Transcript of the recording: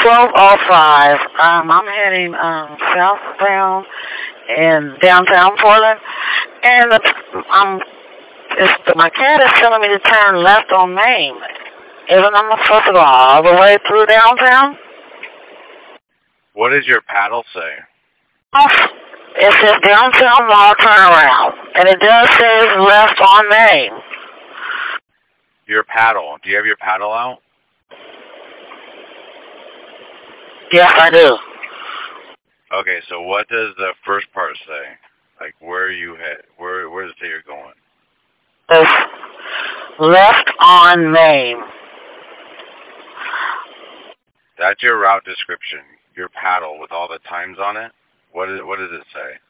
12:05. I'm heading southbound in downtown Portland, and my cat is telling me to turn left on Main. Isn't I supposed to go all the way through downtown? What does your paddle say? It says downtown mall turnaround, and it does say left on Main. Your paddle. Do you have your paddle out? Yes, I do. Okay, so what does the first part say? Like, where are you head? Where does it say you're going? It's left on Main. That's your route description. Your paddle with all the times on it. What does it say?